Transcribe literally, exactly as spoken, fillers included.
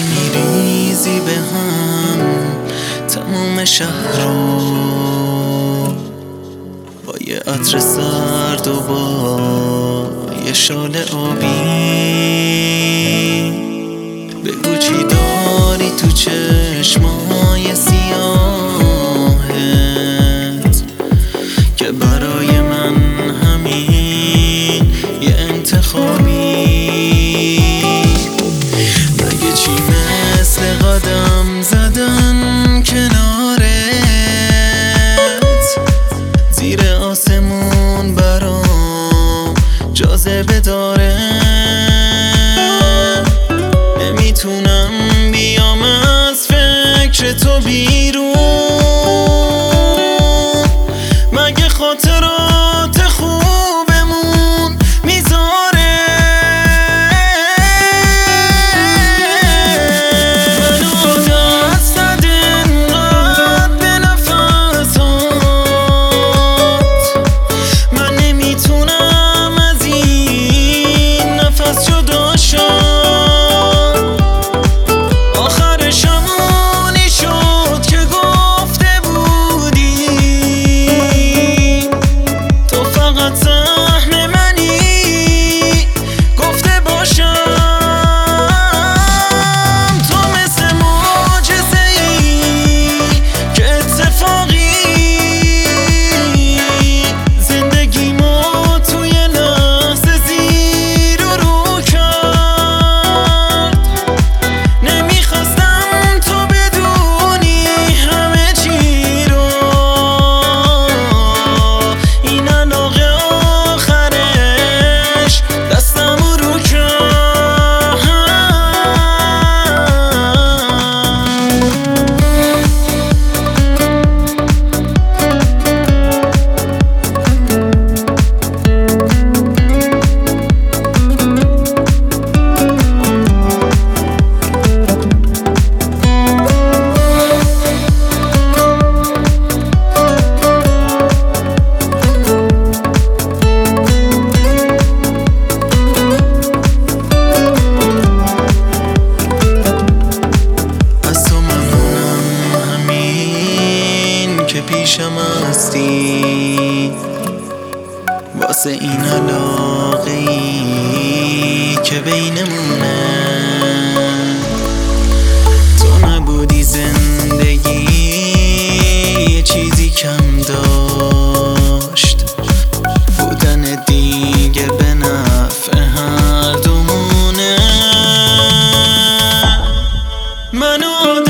میریزی به هم تموم شهر رو با یه عطر سرد و با یه شال آبی. بگو چی داری تو چشمای سیاهت که برای من همین یه انتخابی. مگه چی مثل قدم زدن کنارت زیر آسمون برام جاذبه داره. نمیتونم بیام از فکر تو بیرون. مگه خاطرات خوبمون میذاره منو دست زد انقدر به نفسات. من نمیتونم از این نفس جدا شم. پیشم هستی واسه این علاقه ای که بینمونه. تو نبودی زندگی یه چیزی کم داشت. بودن دیگه به نفع هر دومونه. منو